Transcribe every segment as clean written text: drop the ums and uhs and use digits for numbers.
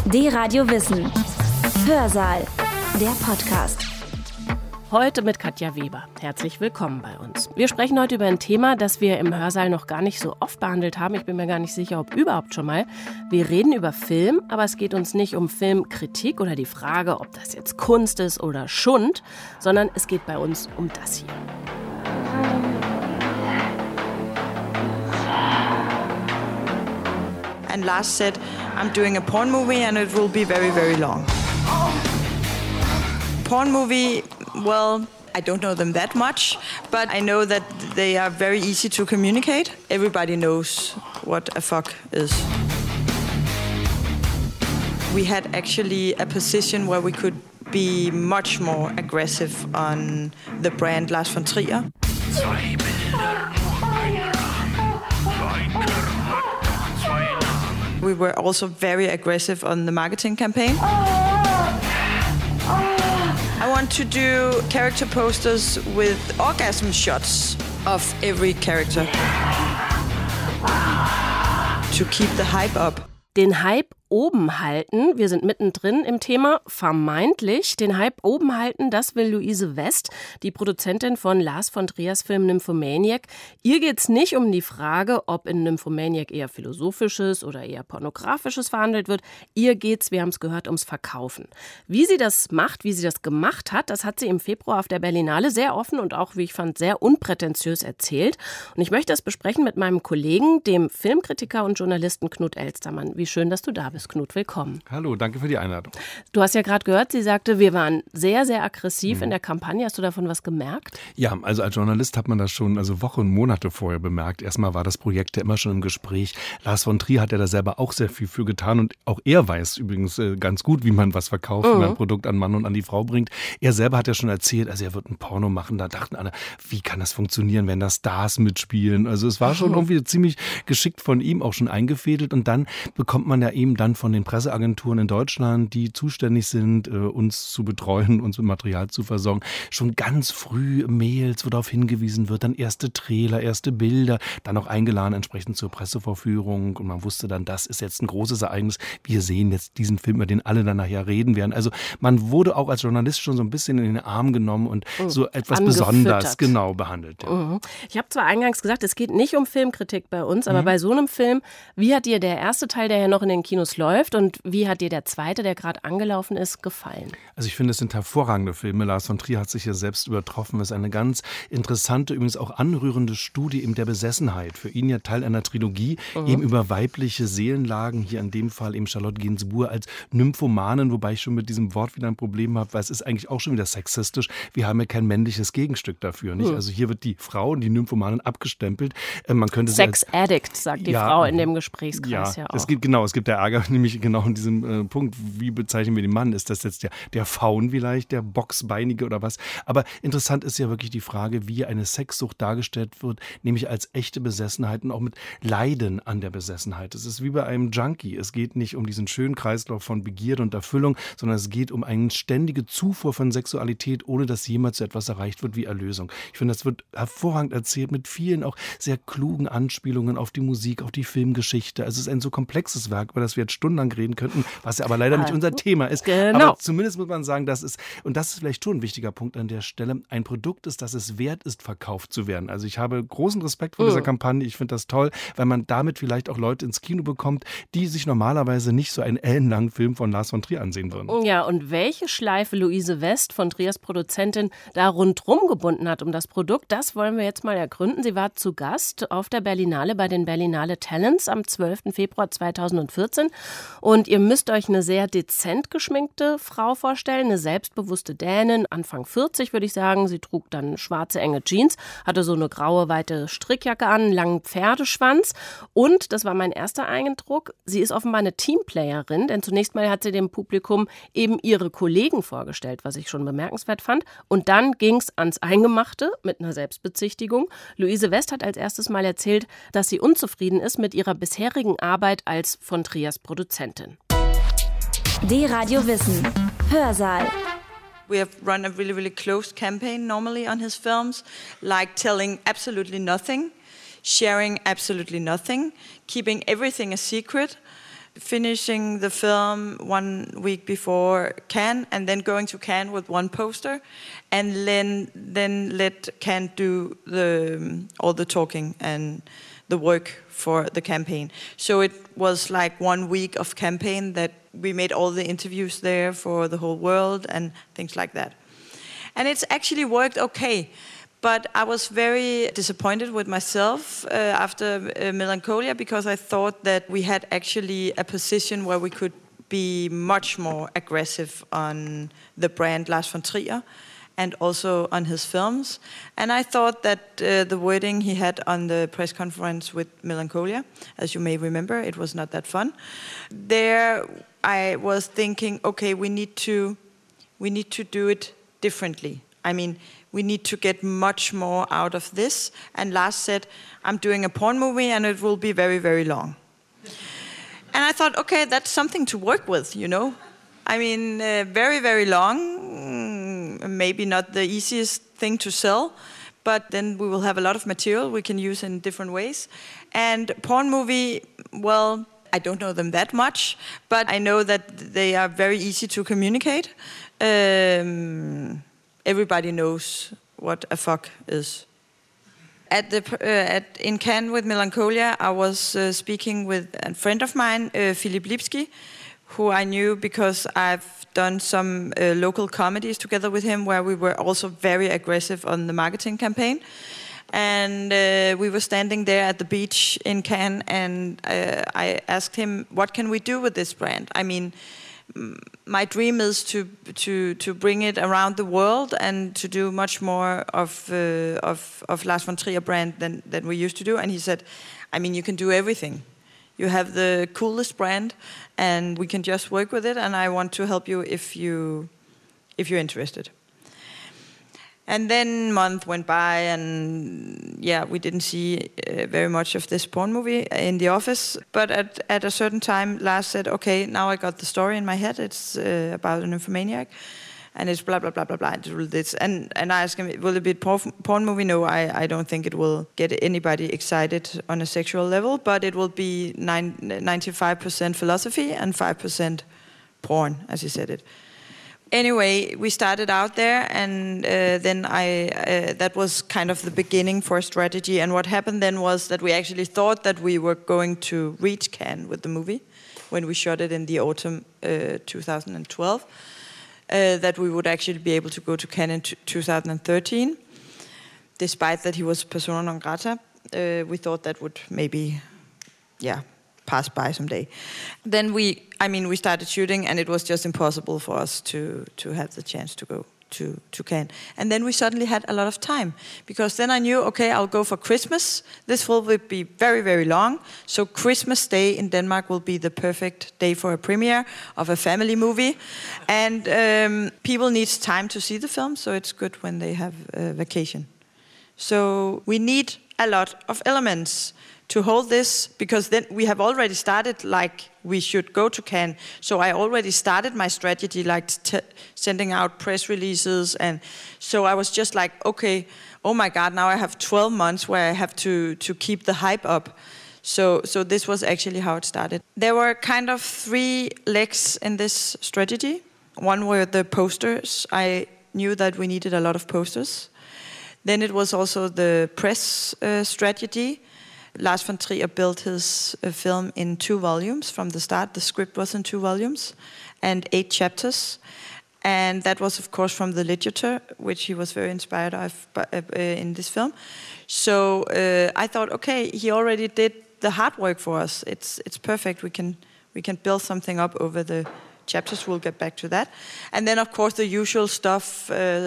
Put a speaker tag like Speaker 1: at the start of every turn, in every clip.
Speaker 1: D-Radio Wissen. Hörsaal. Der Podcast.
Speaker 2: Heute mit Katja Weber. Herzlich willkommen bei uns. Wir sprechen heute über ein Thema, das wir im Hörsaal noch gar nicht so oft behandelt haben. Ich bin mir gar nicht sicher, ob überhaupt schon mal. Wir reden über Film, aber es geht uns nicht um Filmkritik oder die Frage, ob das jetzt Kunst ist oder Schund, sondern es geht bei uns um das hier.
Speaker 3: And Lars said, I'm doing a porn movie and it will be very, very long. Porn movie, well, I don't know them that much, but I know that they are very easy to communicate. Everybody knows what a fuck is. We had actually a position where we could be much more aggressive on the brand Lars von Trier.
Speaker 4: Zwei Bilder, nur ein Rahmen. Ein Körper, zwei Namen.
Speaker 3: We were also very aggressive on the marketing campaign. I want to do character posters with orgasm shots of every character to keep the hype up.
Speaker 2: Den Hype oben halten, wir sind mittendrin im Thema, vermeintlich den Hype oben halten, das will Louise West, die Produzentin von Lars von Triers Film Nymphomaniac. Ihr geht es nicht um die Frage, ob in Nymphomaniac eher Philosophisches oder eher Pornografisches verhandelt wird. Ihr geht's, wir haben es gehört, ums Verkaufen. Wie sie das macht, wie sie das gemacht hat, das hat sie im Februar auf der Berlinale sehr offen und auch, wie ich fand, sehr unprätentiös erzählt. Und ich möchte das besprechen mit meinem Kollegen, dem Filmkritiker und Journalisten Knut Elstermann. Wie schön, dass du da bist. Knut, willkommen.
Speaker 5: Hallo, danke für die Einladung.
Speaker 2: Du hast ja gerade gehört, sie sagte, wir waren sehr, sehr aggressiv in der Kampagne. Hast du davon was gemerkt?
Speaker 5: Ja, also als Journalist hat man das schon Wochen und Monate vorher bemerkt. Erstmal war das Projekt ja immer schon im Gespräch. Lars von Trier hat ja da selber auch sehr viel für getan und auch er weiß übrigens ganz gut, wie man was verkauft, wie man ein Produkt an Mann und an die Frau bringt. Er selber hat ja schon erzählt, also er wird ein Porno machen. Da dachten alle, wie kann das funktionieren, wenn da Stars mitspielen? Also es war schon irgendwie ziemlich geschickt von ihm, auch schon eingefädelt. Und dann bekommt man ja eben dann von den Presseagenturen in Deutschland, die zuständig sind, uns zu betreuen, uns mit Material zu versorgen, schon ganz früh Mails, wo darauf hingewiesen wird, dann erste Trailer, erste Bilder, dann auch eingeladen entsprechend zur Pressevorführung und man wusste dann, das ist jetzt ein großes Ereignis. Wir sehen jetzt diesen Film, über den alle dann nachher reden werden. Also man wurde auch als Journalist schon so ein bisschen in den Arm genommen und so etwas besonders genau behandelt. Ja.
Speaker 2: Ich habe zwar eingangs gesagt, es geht nicht um Filmkritik bei uns, aber bei so einem Film, wie hat dir der erste Teil, der ja noch in den Kinos läuft, und wie hat dir der zweite, der gerade angelaufen ist, gefallen?
Speaker 5: Also ich finde, es sind hervorragende Filme. Lars von Trier hat sich hier selbst übertroffen. Es ist eine ganz interessante, übrigens auch anrührende Studie eben der Besessenheit. Für ihn ja Teil einer Trilogie, eben über weibliche Seelenlagen. Hier in dem Fall eben Charlotte Gainsbourg als Nymphomanen, wobei ich schon mit diesem Wort wieder ein Problem habe, weil es ist eigentlich auch schon wieder sexistisch. Wir haben ja kein männliches Gegenstück dafür. Nicht? Also hier wird die Frau, die Nymphomanen, abgestempelt. Man könnte
Speaker 2: Sex-Addict, sagt die Frau in dem Gesprächskreis ja auch.
Speaker 5: Es gibt der Ärger, nämlich genau in diesem Punkt, wie bezeichnen wir den Mann? Ist das jetzt der Faun vielleicht, der Boxbeinige oder was? Aber interessant ist ja wirklich die Frage, wie eine Sexsucht dargestellt wird, nämlich als echte Besessenheit und auch mit Leiden an der Besessenheit. Es ist wie bei einem Junkie. Es geht nicht um diesen schönen Kreislauf von Begierde und Erfüllung, sondern es geht um eine ständige Zufuhr von Sexualität, ohne dass jemals so etwas erreicht wird wie Erlösung. Ich finde, das wird hervorragend erzählt mit vielen auch sehr klugen Anspielungen auf die Musik, auf die Filmgeschichte. Also es ist ein so komplexes Werk, über das wir jetzt stundenlang reden könnten, was ja aber leider nicht unser Thema ist.
Speaker 2: Genau.
Speaker 5: Aber zumindest muss man sagen, das ist vielleicht schon ein wichtiger Punkt an der Stelle, ein Produkt ist, das es wert ist, verkauft zu werden. Also ich habe großen Respekt vor dieser Kampagne. Ich finde das toll, weil man damit vielleicht auch Leute ins Kino bekommt, die sich normalerweise nicht so einen ellenlangen Film von Lars von Trier ansehen würden.
Speaker 2: Ja, und welche Schleife Louise West von Triers Produzentin da rundherum gebunden hat um das Produkt, das wollen wir jetzt mal ergründen. Sie war zu Gast auf der Berlinale bei den Berlinale Talents am 12. Februar 2014. Und ihr müsst euch eine sehr dezent geschminkte Frau vorstellen, eine selbstbewusste Dänin, Anfang 40 würde ich sagen. Sie trug dann schwarze, enge Jeans, hatte so eine graue, weite Strickjacke an, einen langen Pferdeschwanz. Und, das war mein erster Eindruck, sie ist offenbar eine Teamplayerin, denn zunächst mal hat sie dem Publikum eben ihre Kollegen vorgestellt, was ich schon bemerkenswert fand. Und dann ging es ans Eingemachte mit einer Selbstbezichtigung. Louise West hat als erstes mal erzählt, dass sie unzufrieden ist mit ihrer bisherigen Arbeit als von Triers Produzentin.
Speaker 1: D-Radio Wissen. Hörsaal.
Speaker 3: We have run a really, really close campaign normally on his films, like telling absolutely nothing, sharing absolutely nothing, keeping everything a secret. finishing the film 1 week before Cannes, and then going to Cannes with one poster, and then let Cannes do all the talking and the work for the campaign. So it was like 1 week of campaign that we made all the interviews there for the whole world and things like that. And it's actually worked okay. But I was very disappointed with myself after Melancholia, because I thought that we had actually a position where we could be much more aggressive on the brand Lars von Trier and also on his films. And I thought that the wording he had on the press conference with Melancholia, as you may remember, it was not that fun. There I was thinking, okay, we need to do it differently. I mean, we need to get much more out of this. And Lars said, I'm doing a porn movie and it will be very, very long. And I thought, okay, that's something to work with, you know. I mean, very, very long, maybe not the easiest thing to sell, but then we will have a lot of material we can use in different ways. And porn movie, well, I don't know them that much, but I know that they are very easy to communicate. Everybody knows what a fuck is. In Cannes with Melancholia, I was speaking with a friend of mine, Philippe Lipski, who I knew because I've done some local comedies together with him, where we were also very aggressive on the marketing campaign. And we were standing there at the beach in Cannes, and I asked him, what can we do with this brand? I mean, my dream is to bring it around the world and to do much more of Lars von Trier brand than we used to do. And he said, I mean, you can do everything. You have the coolest brand, and we can just work with it. And I want to help you if you're interested. And then month went by, and yeah, we didn't see very much of this porn movie in the office. But at a certain time, Lars said, okay, now I got the story in my head. It's about a nymphomaniac, and it's blah, blah, blah, blah, blah. And I asked him, will it be a porn movie? No, I don't think it will get anybody excited on a sexual level, but it will be 95% philosophy and 5% porn, as he said it. Anyway, we started out there, and then that was kind of the beginning for a strategy. And what happened then was that we actually thought that we were going to reach Cannes with the movie when we shot it in the autumn 2012, that we would actually be able to go to Cannes in 2013. Despite that he was persona non grata, we thought that would maybe, pass by someday. Then we started shooting, and it was just impossible for us to have the chance to go to Cannes. And then we suddenly had a lot of time, because then I knew, okay, I'll go for Christmas. This will be very, very long. So Christmas Day in Denmark will be the perfect day for a premiere of a family movie. And people need time to see the film, so it's good when they have a vacation. So we need a lot of elements to hold this, because then we have already started like we should go to Cannes. So I already started my strategy, like sending out press releases. And so I was just like, okay, oh my God, now I have 12 months where I have to keep the hype up. So this was actually how it started. There were kind of 3 legs in this strategy. One were the posters. I knew that we needed a lot of posters. Then it was also the press strategy. Lars von Trier built his film in 2 volumes from the start. The script was in 2 volumes and 8 chapters. And that was, of course, from the literature, which he was very inspired of in this film. So I thought, okay, he already did the hard work for us. It's perfect. We can build something up over the chapters. We'll get back to that. And then, of course, the usual stuff,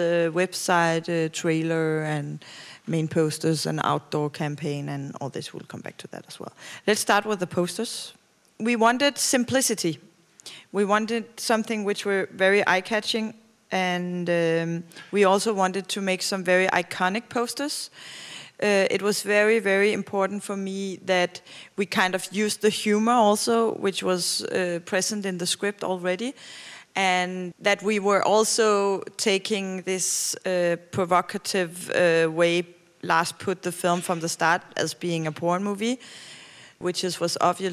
Speaker 3: website, trailer, and main posters, and outdoor campaign, and all this. We'll come back to that as well. Let's start with the posters. We wanted simplicity. We wanted something which were very eye-catching, and we also wanted to make some very iconic posters. It was very, very important for me that we kind of used the humor also, which was present in the script already, and that we were also taking this provocative way Lars put the film from the start as being a porn movie, which was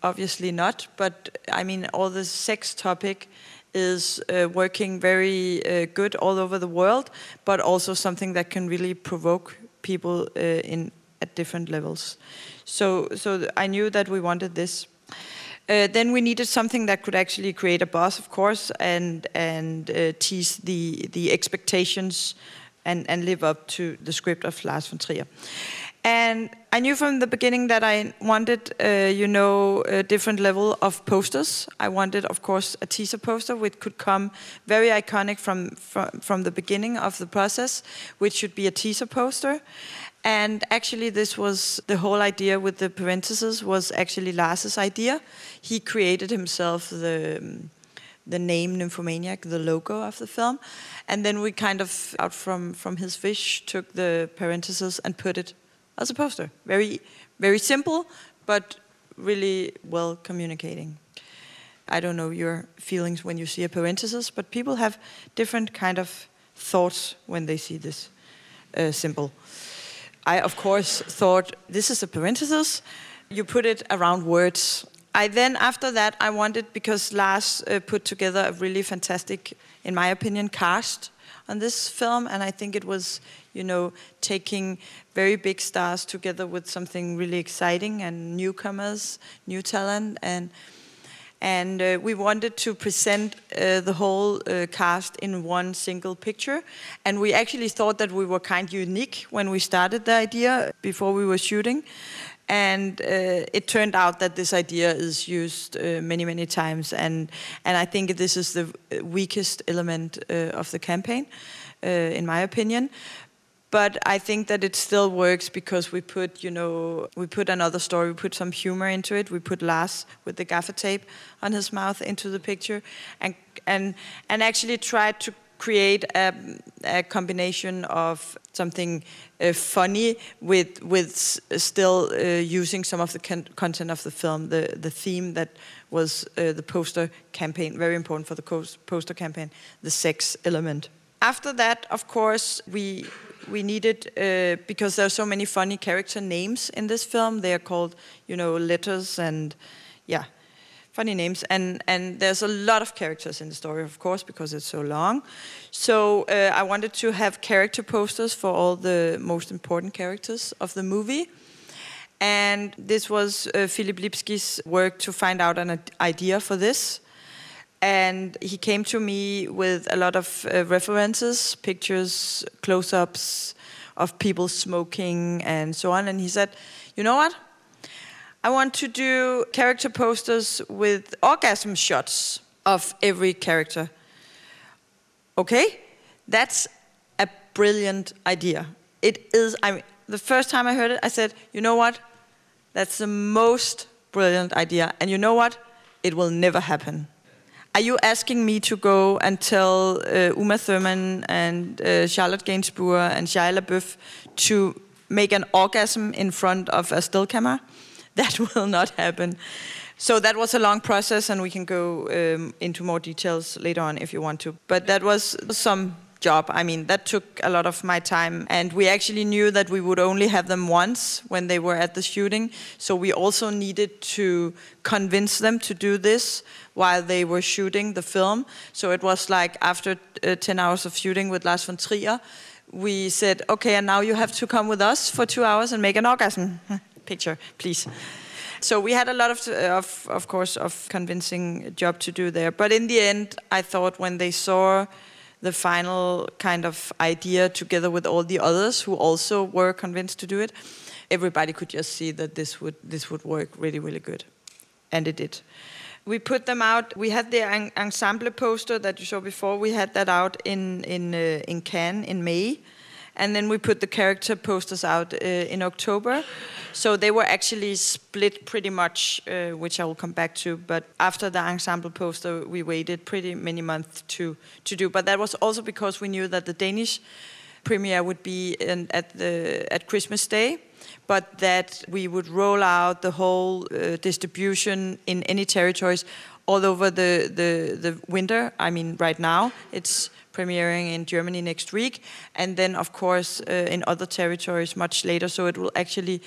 Speaker 3: obviously not. But I mean, all the sex topic is working very good all over the world, but also something that can really provoke people at different levels. So I knew that we wanted this. Then we needed something that could actually create a buzz, of course, and tease the expectations and live up to the script of Lars von Trier. And I knew from the beginning that I wanted, a different level of posters. I wanted, of course, a teaser poster which could come very iconic from the beginning of the process, which should be a teaser poster. And actually, this was the whole idea with the parentheses was actually Lars's idea. He created himself the name Nymphomaniac, the logo of the film. And then we kind of, out from his wish, took the parentheses and put it as a poster. Very, very simple, but really well communicating. I don't know your feelings when you see a parenthesis, but people have different kind of thoughts when they see this symbol. I, of course, thought, this is a parenthesis. You put it around words. After that, I wanted, because Lars put together a really fantastic, in my opinion, cast on this film, and I think it was, taking very big stars together with something really exciting and newcomers, new talent, and we wanted to present the whole cast in one single picture. And we actually thought that we were kind of unique when we started the idea before we were shooting. And it turned out that this idea is used many, many times. And I think this is the weakest element of the campaign, in my opinion. But I think that it still works because we put another story, we put some humor into it. We put Lars with the gaffer tape on his mouth into the picture, and actually tried to create a combination of something funny with still using some of the content of the film, the theme that was the poster campaign, very important for the poster campaign, the sex element. After that, of course, we needed, because there are so many funny character names in this film, they are called, letters and, funny names. And there's a lot of characters in the story, of course, because it's so long. So I wanted to have character posters for all the most important characters of the movie. And this was Philip Lipski's work to find out an idea for this. And he came to me with a lot of references, pictures, close-ups of people smoking and so on. And he said, you know what? I want to do character posters with orgasm shots of every character. Okay, that's a brilliant idea. It is, the first time I heard it, I said, you know what? That's the most brilliant idea. And you know what? It will never happen. Are you asking me to go and tell Uma Thurman and Charlotte Gainsbourg and Shia LaBeouf to make an orgasm in front of a still camera? That will not happen. So that was a long process, and we can go into more details later on if you want to. But that was some job. That took a lot of my time. And we actually knew that we would only have them once when they were at the shooting. So we also needed to convince them to do this while they were shooting the film. So it was like after 10 hours of shooting with Lars von Trier, we said, okay, and now you have to come with us for 2 hours and make an orgasm picture, please. So we had a lot of course, of convincing job to do there. But in the end, I thought when they saw the final kind of idea together with all the others who also were convinced to do it, everybody could just see that this would work really, really good. And it did. We put them out. We had the ensemble poster that you saw before. We had that out in Cannes in May. And then we put the character posters out in October. So they were actually split pretty much, which I will come back to. But after the ensemble poster, we waited pretty many months to do. But that was also because we knew that the Danish premiere would be at Christmas Day, but that we would roll out the whole distribution in any territories all over the winter. Right now it's premiering in Germany next week, and then of course in other territories much later. So it will actually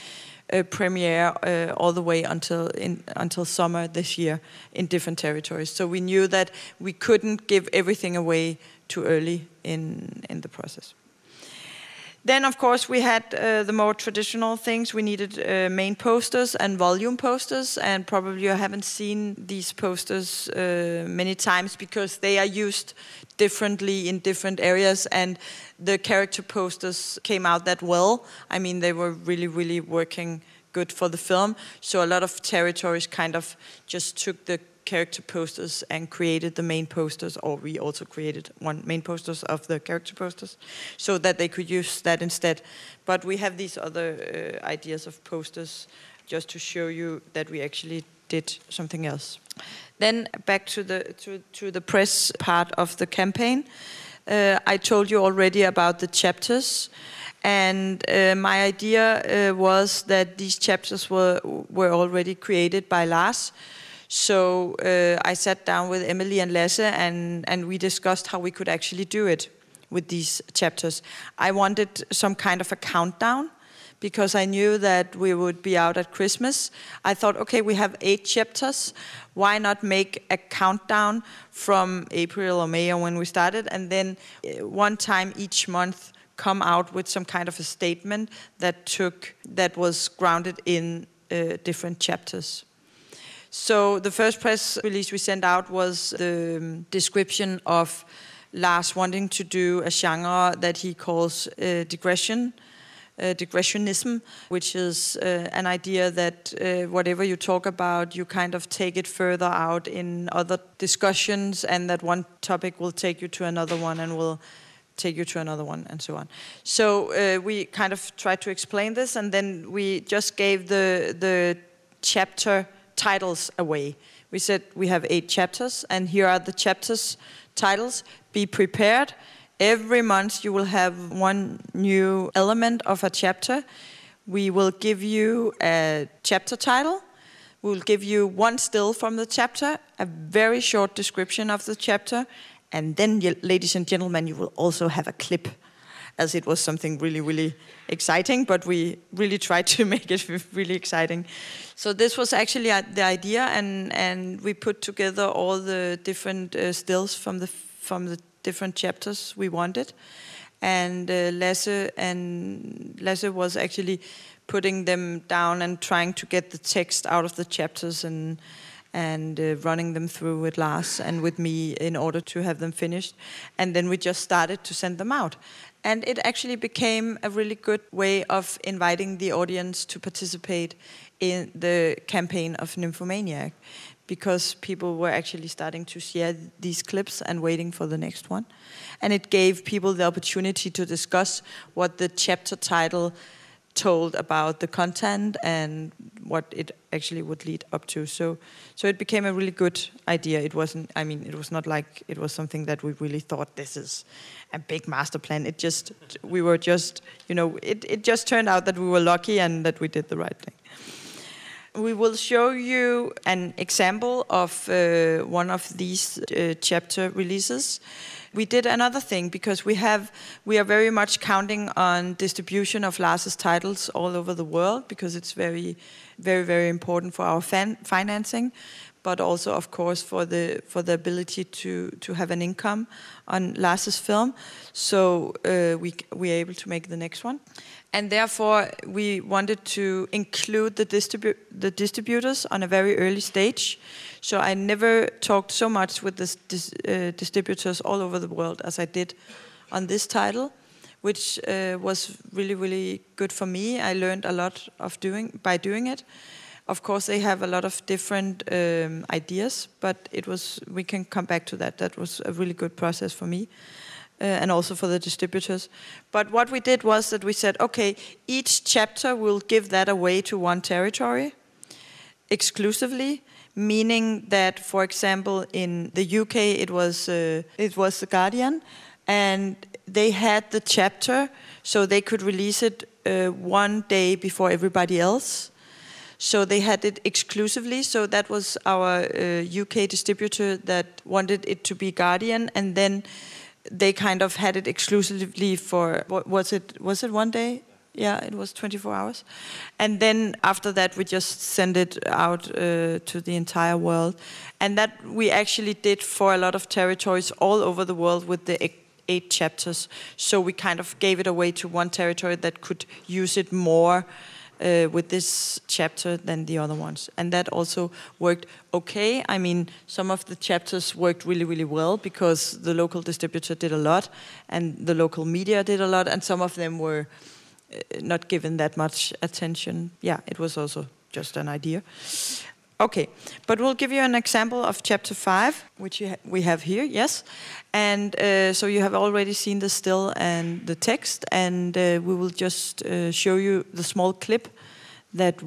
Speaker 3: premiere all the way until summer this year in different territories. So we knew that we couldn't give everything away too early in the process. Then, of course, we had the more traditional things. We needed main posters and volume posters, and probably you haven't seen these posters many times because they are used differently in different areas, and the character posters came out that well. I mean, they were really, really working good for the film. So a lot of territories kind of just took the character posters and created the main posters, or we also created one main posters of the character posters so that they could use that instead. But we have these other ideas of posters just to show you that we actually did something else. Then back to the press part of the campaign. I told you already about the chapters, and my idea was that these chapters were already created by Lars. So I sat down with Emily and Lasse, and we discussed how we could actually do it with these chapters. I wanted some kind of a countdown because I knew that we would be out at Christmas. I thought, okay, we have 8 chapters. Why not make a countdown from April or May or when we started, and then one time each month come out with some kind of a statement that was grounded in different chapters. So the first press release we sent out was the description of Lars wanting to do a genre that he calls digressionism, which is an idea that whatever you talk about, you kind of take it further out in other discussions, and that one topic will take you to another one and will take you to another one, and so on. So we kind of tried to explain this, and then we just gave the chapter titles away. We said we have 8 chapters, and here are the chapters titles. Be prepared. Every month you will have one new element of a chapter. We will give you a chapter title. We will give you one still from the chapter, a very short description of the chapter, and then, ladies and gentlemen, you will also have a clip, as it was something really, really exciting, but we really tried to make it really exciting. So this was actually the idea, and we put together all the different stills from the different chapters we wanted. And Lasse was actually putting them down and trying to get the text out of the chapters and running them through with Lars and with me in order to have them finished. And then we just started to send them out. And it actually became a really good way of inviting the audience to participate in the campaign of Nymphomaniac, because people were actually starting to share these clips and waiting for the next one. And it gave people the opportunity to discuss what the chapter title told about the content and what it actually would lead up to. So it became a really good idea. It was not like it was something that we really thought this is a big master plan. It just turned out that we were lucky and that we did the right thing. We will show you an example of one of these chapter releases. We did another thing because we are very much counting on distribution of Lars's titles all over the world, because it's very, very, very important for our financing, but also, of course, for the ability to have an income on Lars's film. So we are able to make the next one. And therefore, we wanted to include the distributors on a very early stage. So I never talked so much with the distributors all over the world as I did on this title, which was really, really good for me. I learned a lot by doing it. Of course, they have a lot of different ideas, but we can come back to that. That was a really good process for me. And also for the distributors. But what we did was that we said, okay, each chapter will give that away to one territory exclusively, meaning that, for example, in the UK it was The Guardian, and they had the chapter so they could release it one day before everybody else. So they had it exclusively. So that was our UK distributor that wanted it to be Guardian, and then they kind of had it exclusively for, was it one day? Yeah, it was 24 hours. And then after that, we just sent it out to the entire world. And that we actually did for a lot of territories all over the world with the 8 chapters. So we kind of gave it away to one territory that could use it more with this chapter than the other ones. And that also worked okay. I mean, some of the chapters worked really, really well because the local distributor did a lot and the local media did a lot, and some of them were not given that much attention. Yeah, it was also just an idea. Okay, but we'll give you an example of chapter 5, which we have here, yes. And so you have already seen the still and the text, and we will just show you the small clip that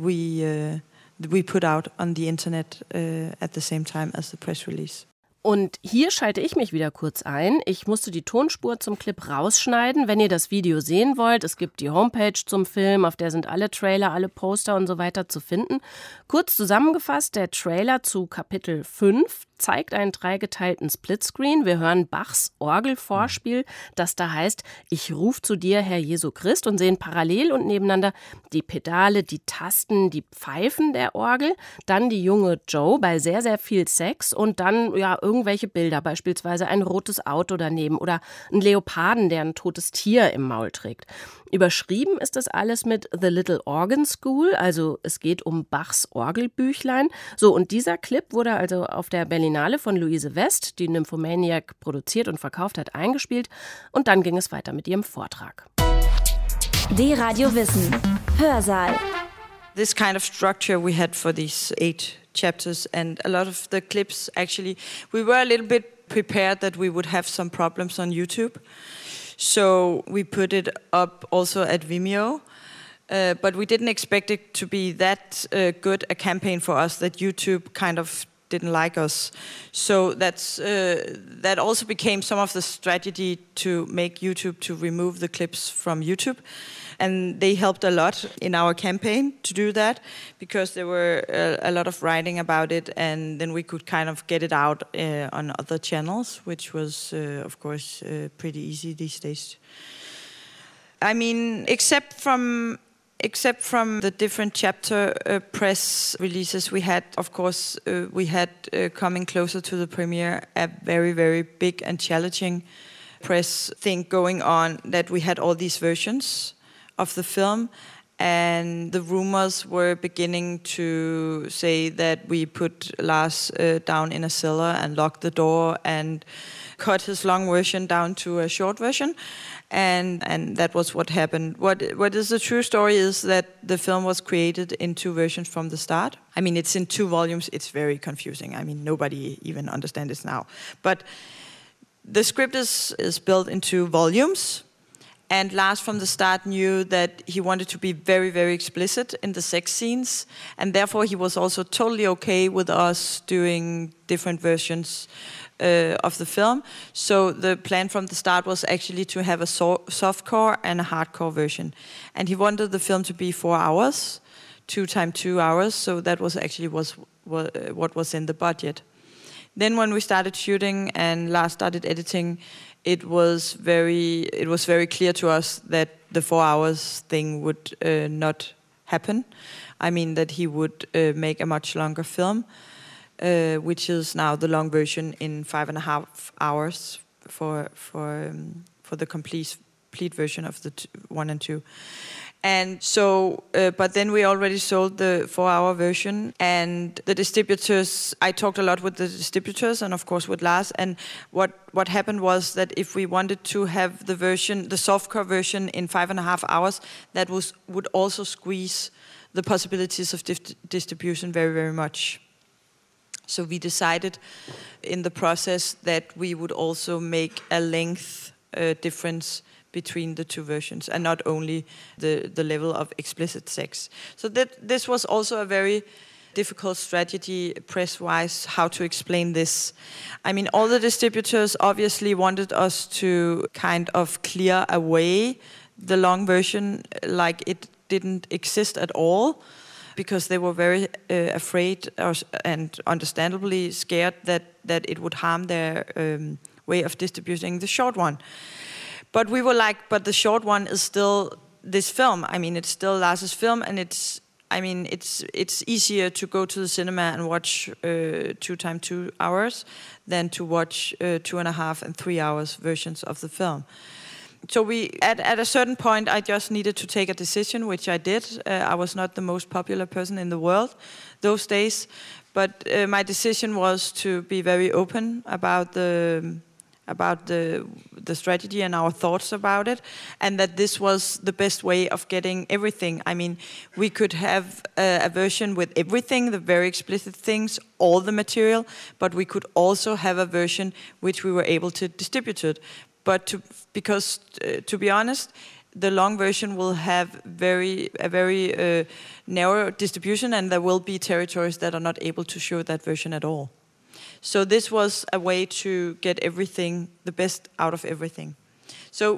Speaker 3: we put out on the internet at the same time as the press release.
Speaker 2: Und hier schalte ich mich wieder kurz ein. Ich musste die Tonspur zum Clip rausschneiden. Wenn ihr das Video sehen wollt, es gibt die Homepage zum Film, auf der sind alle Trailer, alle Poster und so weiter zu finden. Kurz zusammengefasst, der Trailer zu Kapitel 5 zeigt einen dreigeteilten Splitscreen. Wir hören Bachs Orgelvorspiel, das da heißt, ich ruf zu dir, Herr Jesu Christ, und sehen parallel und nebeneinander die Pedale, die Tasten, die Pfeifen der Orgel, dann die junge Joe bei sehr, sehr viel Sex und dann ja irgendwelche Bilder, beispielsweise ein rotes Auto daneben oder ein Leoparden, der ein totes Tier im Maul trägt. Überschrieben ist das alles mit The Little Organ School, also es geht um Bachs Orgelbüchlein. So, und dieser Clip wurde also auf der Berlinale von Louise West, die Nymphomaniac produziert und verkauft hat, eingespielt. Und dann ging es weiter mit ihrem Vortrag.
Speaker 1: D-Radio Wissen. Hörsaal.
Speaker 3: This kind of structure we had for these 8 chapters, and a lot of the clips actually, we were a little bit prepared that we would have some problems on YouTube. So we put it up also at Vimeo, but we didn't expect it to be that good a campaign for us that YouTube kind of didn't like us. So that also became some of the strategy to make YouTube to remove the clips from YouTube. And they helped a lot in our campaign to do that because there were a lot of writing about it, and then we could kind of get it out on other channels, which was, of course, pretty easy these days. I mean, except from the different chapter press releases we had, of course, we had coming closer to the premiere a very, very big and challenging press thing going on, that we had all these versions of the film, and the rumors were beginning to say that we put Lars down in a cellar and locked the door and cut his long version down to a short version, and that was what happened. What is the true story is that the film was created in 2 versions from the start. I mean, it's in 2 volumes. It's very confusing. I mean, nobody even understands it now. But the script is built in 2 volumes. And Lars from the start knew that he wanted to be very, very explicit in the sex scenes. And therefore he was also totally okay with us doing different versions of the film. So the plan from the start was actually to have a softcore and a hardcore version. And he wanted the film to be 4 hours, 2 times 2 hours. So that was actually what was in the budget. Then when we started shooting and Lars started editing, it was very clear to us that the 4 hours thing would not happen. I mean, that he would make a much longer film, which is now the long version in 5.5 hours for the complete version of the 1 and 2. And so, but then we already sold the 4-hour version, and the distributors, I talked a lot with the distributors and of course with Lars, and what happened was that if we wanted to have the softcore version in 5.5 hours, that would also squeeze the possibilities of distribution very, very much. So we decided in the process that we would also make a length difference between the 2 versions, and not only the level of explicit sex. So this was also a very difficult strategy press-wise, how to explain this. I mean, all the distributors obviously wanted us to kind of clear away the long version like it didn't exist at all, because they were very afraid and understandably scared that it would harm their way of distributing the short one. But we were like, but the short one is still this film. I mean, it's still Lars' film, and it's easier to go to the cinema and watch 2 times 2 hours than to watch 2.5 and 3 hours versions of the film. So at a certain point, I just needed to take a decision, which I did. I was not the most popular person in the world those days, but my decision was to be very open about the strategy and our thoughts about it, and that this was the best way of getting everything. I mean, we could have a version with everything, the very explicit things, all the material, but we could also have a version which we were able to distribute it. But to be honest, the long version will have a very narrow distribution, and there will be territories that are not able to show that version at all. So this was a way to get everything, the best out of everything. So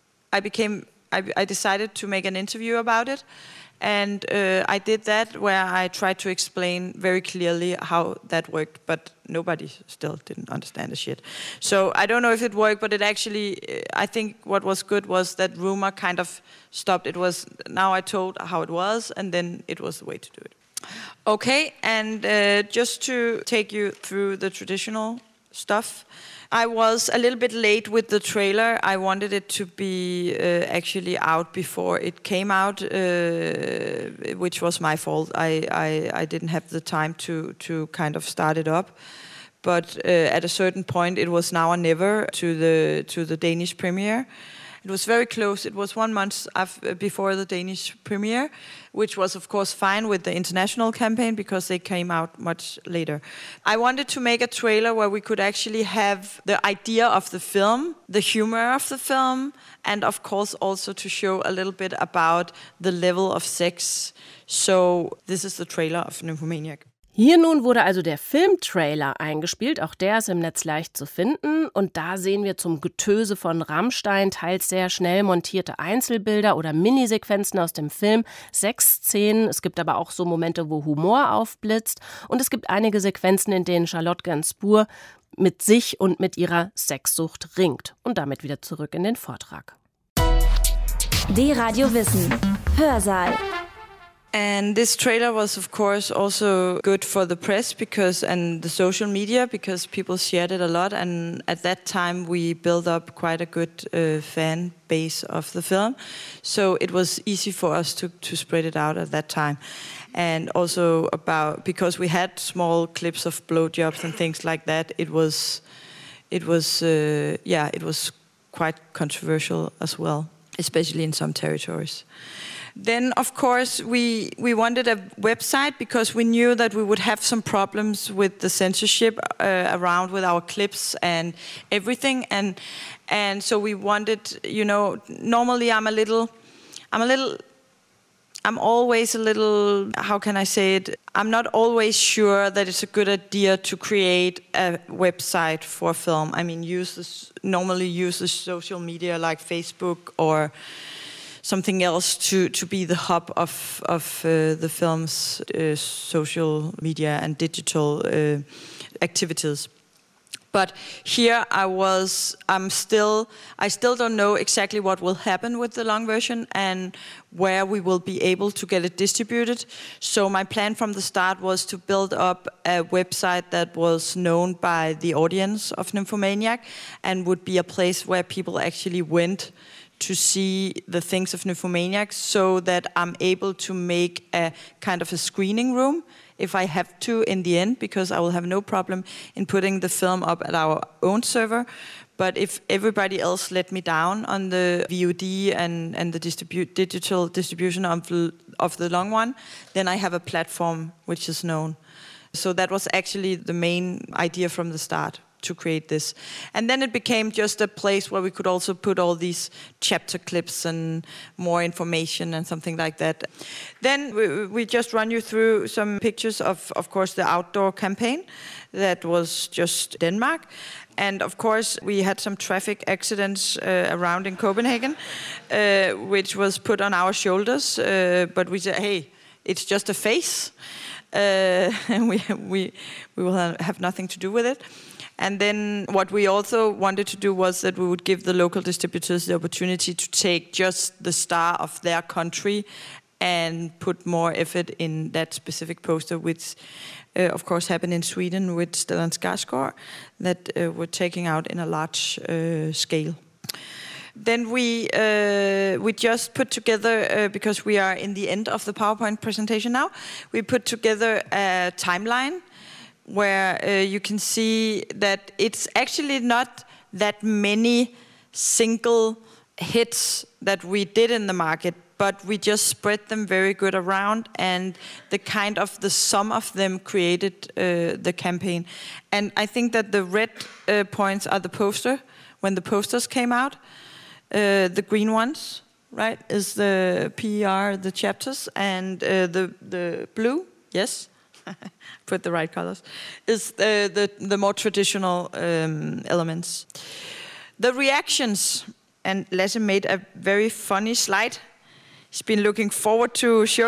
Speaker 3: I decided to make an interview about it, and I did that where I tried to explain very clearly how that worked, but nobody still didn't understand the shit. So I don't know if it worked, but it actually, I think what was good was that rumor kind of stopped. It was, now I told how it was, and then it was the way to do it. Okay, and just to take you through the traditional stuff, I was a little bit late with the trailer. I wanted it to be actually out before it came out, which was my fault. I didn't have the time to kind of start it up. But at a certain point, it was now or never to the Danish premiere. It was very close. It was 1 month before the Danish premiere, which was, of course, fine with the international campaign because they came out much later. I wanted to make a trailer where we could actually have the idea of the film, the humor of the film, and, of course, also to show a little bit about the level of sex. So this is the trailer of Nymphomaniac.
Speaker 2: Hier nun wurde also der Filmtrailer eingespielt, auch der ist im Netz leicht zu finden und da sehen wir zum Getöse von Rammstein teils sehr schnell montierte Einzelbilder oder Minisequenzen aus dem Film, Sexszenen, es gibt aber auch so Momente, wo Humor aufblitzt und es gibt einige Sequenzen, in denen Charlotte Gainsbourg mit sich und mit ihrer Sexsucht ringt und damit wieder zurück in den Vortrag.
Speaker 1: D-Radio Wissen. Hörsaal.
Speaker 3: And this trailer was, of course, also good for the press and the social media because people shared it a lot. And at that time, we built up quite a good fan base of the film. So it was easy for us to spread it out at that time. And also because we had small clips of blowjobs and things like that, it was quite controversial as well, especially in some territories. Then, of course, we wanted a website because we knew that we would have some problems with the censorship around with our clips and everything. And so we wanted, normally I'm always a little, how can I say it? I'm not always sure that it's a good idea to create a website for a film. I mean, normally use the social media like Facebook or something else to be the hub of the film's social media and digital activities. But here I still don't know exactly what will happen with the long version and where we will be able to get it distributed. So my plan from the start was to build up a website that was known by the audience of Nymphomaniac and would be a place where people actually went to see the things of Nymphomaniac so that I'm able to make a kind of a screening room if I have to in the end, because I will have no problem in putting the film up at our own server. But if everybody else let me down on the VOD and the digital distribution of the long one, then I have a platform which is known. So that was actually the main idea from the start, to create this. And then it became just a place where we could also put all these chapter clips and more information and something like that. Then we just run you through some pictures of course, the outdoor campaign that was just Denmark. And of course, we had some traffic accidents around in Copenhagen, which was put on our shoulders. But we said, hey, it's just a face. And we will have nothing to do with it. And then what we also wanted to do was that we would give the local distributors the opportunity to take just the star of their country and put more effort in that specific poster, which of course happened in Sweden with Stellan Skarsgård, that we're taking out in a large scale. Then we just put together, because we are in the end of the PowerPoint presentation now, we put together a timeline where you can see that it's actually not that many single hits that we did in the market, but we just spread them very good around, and the sum of them created the campaign. And I think that the red points are the poster, when the posters came out. The green ones, right, is the PER, the chapters, and the blue, yes, put the right colors, is the more traditional elements. The reactions, and Lasse made a very funny slide. He's been looking forward to show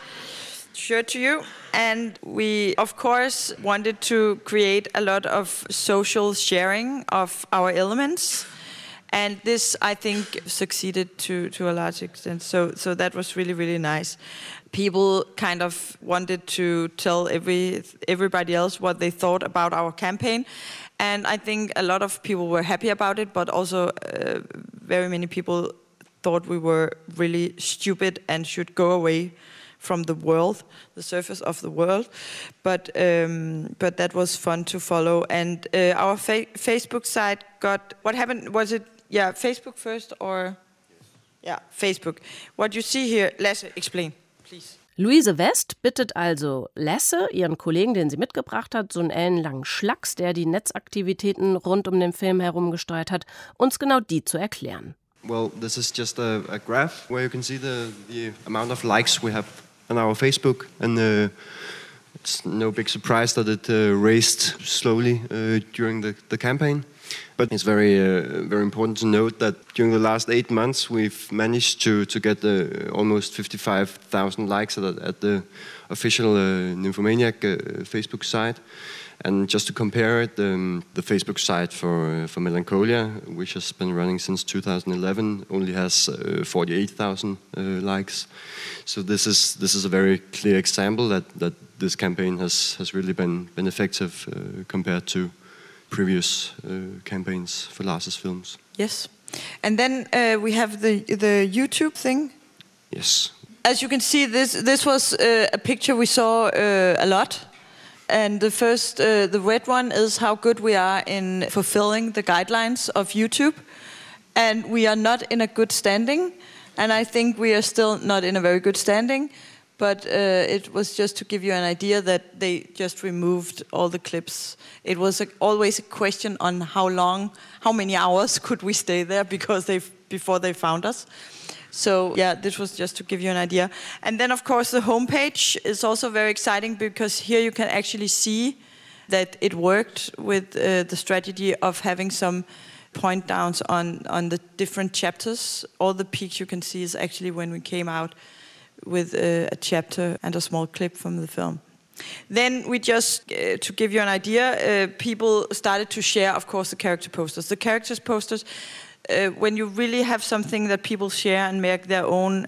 Speaker 3: to you. And we, of course, wanted to create a lot of social sharing of our elements. And this, I think, succeeded to a large extent. So that was really, really nice. People kind of wanted to tell everybody else what they thought about our campaign. And I think a lot of people were happy about it, but also very many people thought we were really stupid and should go away from the world, the surface of the world. But that was fun to follow. And our Facebook site got, what happened, was it, Facebook first or? Yeah, Facebook. What you see here, Lasse, explain, please.
Speaker 2: Louise West bittet also Lasse, ihren Kollegen, den sie mitgebracht hat, so einen ellenlangen Schlacks, der die Netzaktivitäten rund um den Film herum gesteuert hat, uns genau die zu erklären.
Speaker 6: Well, this is just a graph where you can see the amount of likes we have on our Facebook, and it's no big surprise that it raised slowly during the campaign. But it's very important to note that during the last 8 months, we've managed to get almost 55,000 likes at the official Nymphomaniac Facebook site. And just to compare it, the Facebook site for Melancholia, which has been running since 2011, only has 48,000 likes. So this is a very clear example that this campaign has really been effective compared to previous campaigns for Lars' films.
Speaker 3: Yes. And then we have the YouTube thing.
Speaker 6: Yes.
Speaker 3: As you can see, this was a picture we saw a lot. And the first, the red one, is how good we are in fulfilling the guidelines of YouTube. And we are not in a good standing. And I think we are still not in a very good standing. But it was just to give you an idea that they just removed all the clips. It was always a question on how many hours could we stay there before they found us. So yeah, this was just to give you an idea. And then of course the homepage is also very exciting, because here you can actually see that it worked with the strategy of having some point downs on the different chapters. All the peaks you can see is actually when we came out with a chapter and a small clip from the film. Then we just, to give you an idea, people started to share, of course, the character posters. The characters posters, when you really have something that people share and make their own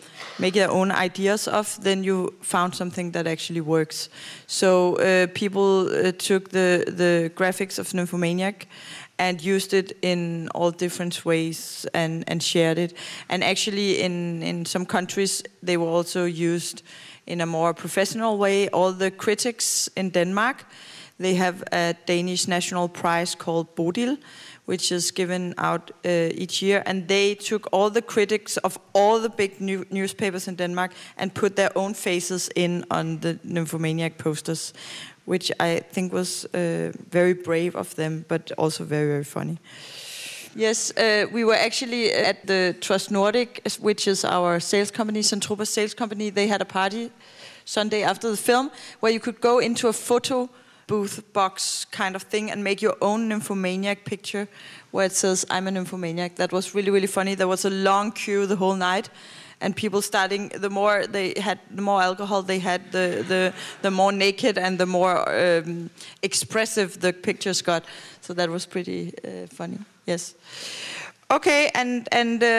Speaker 3: ideas of, then you found something that actually works. So people took the graphics of Nymphomaniac and used it in all different ways and shared it. And actually in some countries, they were also used in a more professional way. All the critics in Denmark, they have a Danish national prize called Bodil, which is given out each year. And they took all the critics of all the big newspapers in Denmark and put their own faces in on the Nymphomaniac posters, which I think was very brave of them, but also very, very funny. Yes, we were actually at the Trust Nordic, which is our sales company, Centropa's sales company. They had a party Sunday after the film where you could go into a photo booth box kind of thing and make your own Nymphomaniac picture where it says, "I'm a Nymphomaniac." That was really, really funny. There was a long queue the whole night. and people starting, the more alcohol they had, the more naked and the more expressive the pictures got. So that was pretty funny. Yes. Okay, and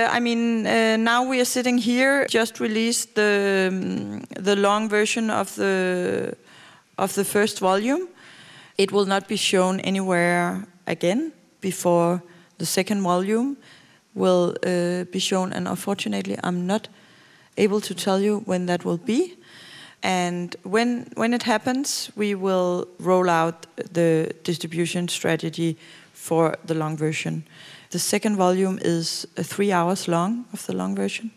Speaker 3: now we are sitting here. Just released the long version of the first volume. It will not be shown anywhere again before the second volume will be shown, and unfortunately I'm not able to tell you when that will be. And when it happens, we will roll out the distribution strategy for the long version. The second volume is 3 hours long of the long version,